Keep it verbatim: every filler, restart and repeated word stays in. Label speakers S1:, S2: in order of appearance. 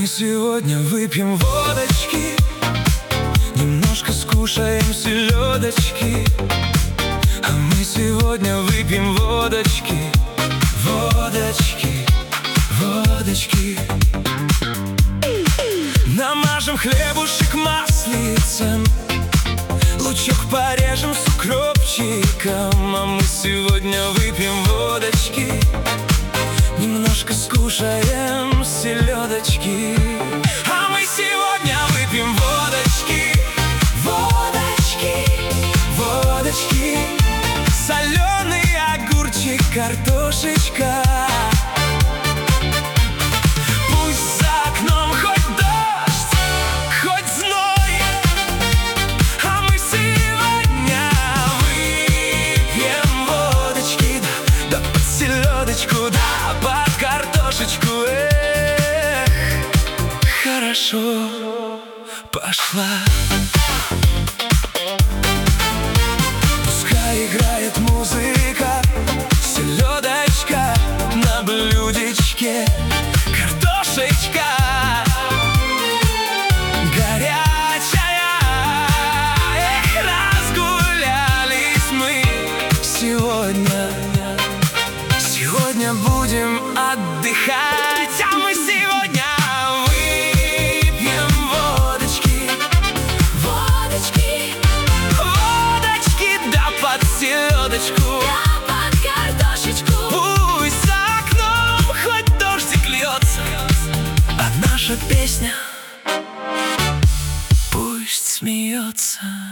S1: сегодня выпьем водочки, немножко скушаем селедочки. А мы сегодня выпьем водочки, водочки, водочки. Намажем хлебушек маслицем, лучок порежем с укропчиком. А мы сегодня выпьем водочки, немножко скушаем селедочки. А мы сегодня выпьем водочки, водочки, водочки. Соленый огурчик, картошечка. Пусть за окном хоть дождь, хоть зной, а мы сегодня выпьем водочки. Да, да под селедочку, да под картошечку. Эх, хорошо пошла. Пускай играет музыка, селедочка на блюдечке, картошечка горячая. Эх, разгулялись мы сегодня. Сегодня будем отдыхать, а мы сегодня выпьем водочки, водочки, водочки, да под селедочку,
S2: да под картошечку.
S1: Пусть за окном хоть дождик льется, а наша песня пусть смеется.